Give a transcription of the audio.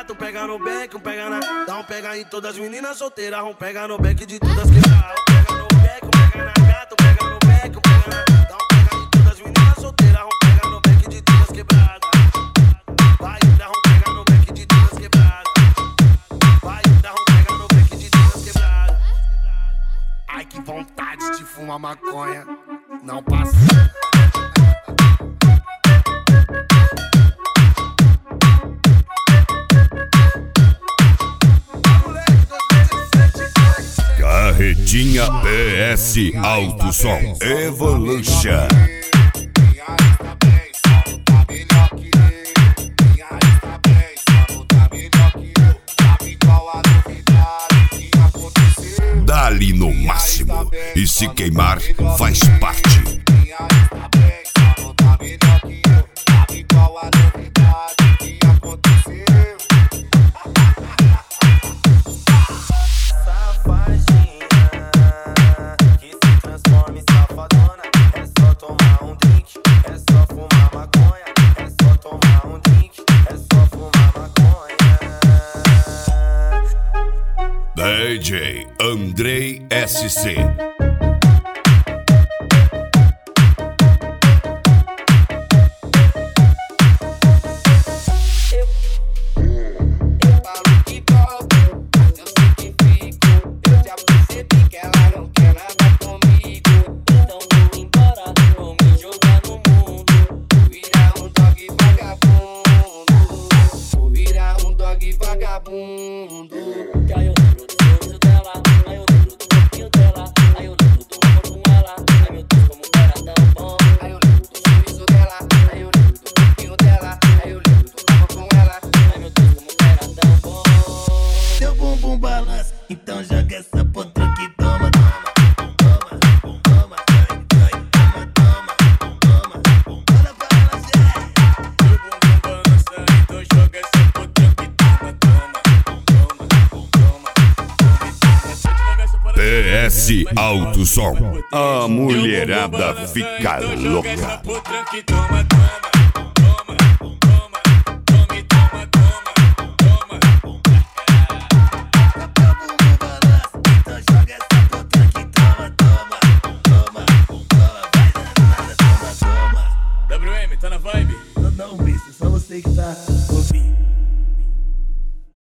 gato, pega no beck, pega na. Dá um pega em todas as meninas solteiras, um pega no beck de todas quebradas. Pega no beck, pega na gato, pega no beck, pega na. Dá um pega em todas as meninas solteiras, um pega no beck de todas quebradas. Vai dar um pega no beck de todas quebradas. Vai dar um pega no beck de todas quebradas. Ai, que vontade de fumar maconha. Não passa. Carretinha PS Alto Som Evolution. Dá-lhe no máximo e se queimar faz parte. DJ Andrei SC. Então joga essa potranca que toma, Bora pra ela, Teu bumbum balança, então joga essa potranca que toma. PS Alto Som. A mulherada fica louca.